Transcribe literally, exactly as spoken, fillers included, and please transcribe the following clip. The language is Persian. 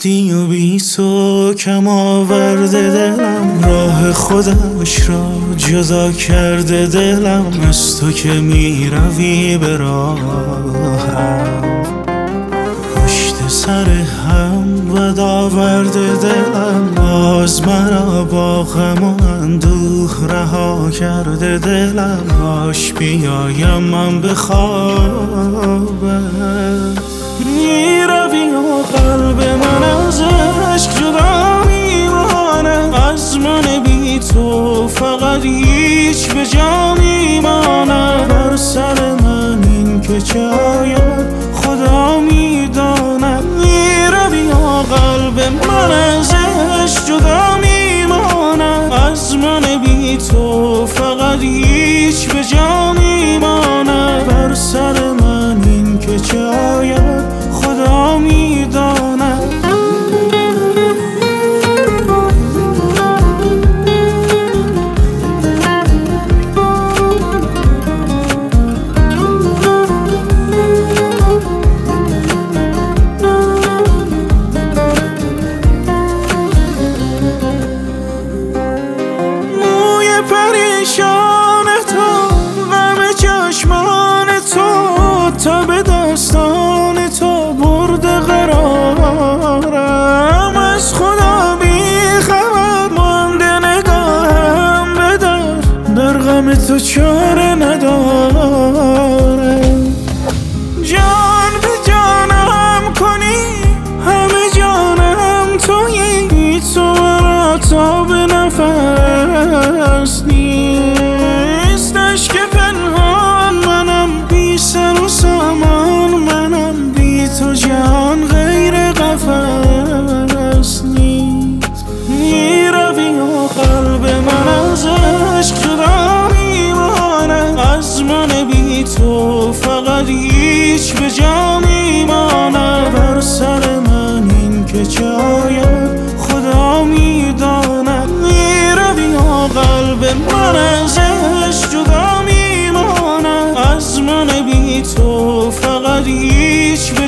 وقتی و بی تو کم آورده دلم، راه خودش را جدا کرده دلم، از تو که می روی به راهم پشت سر هم و آورده دلم، باز مرا با غم و اندوه رها کرده دلم، باش بیایم من به خوابم. می روی و قلب من از عشق جدا میمانه، از من بی تو فقط هیچ به جا میمانه، بر سر من این که چه آید خدا میداند. می روی و قلب من از عشق جدا میمانه، از من بی تو فقط هیچ به جا میمانه، بر سر من این که چه آید خدا میداند. موی پریشان تو، غم چشمان تو، تا به داستان تو برده قرارم، از خدا بی خبر مانده نگاهم به در، در غم تو چاره ندارم. جان به جانم کنی همه جانم تویی، تو را تا به نفس نیست، عشق پنهان منم بی سر و سامان منم، بی تو جان غیر قفس نیست. می روی و قلب من از عشق جدا میمانه، از من بی تو فقط هیچ به جا میمانه، بر سر من این که چه آید خدا میداند. می روی و قلب من از عشق جدا میمانه، از من بی تو فقط هیچ به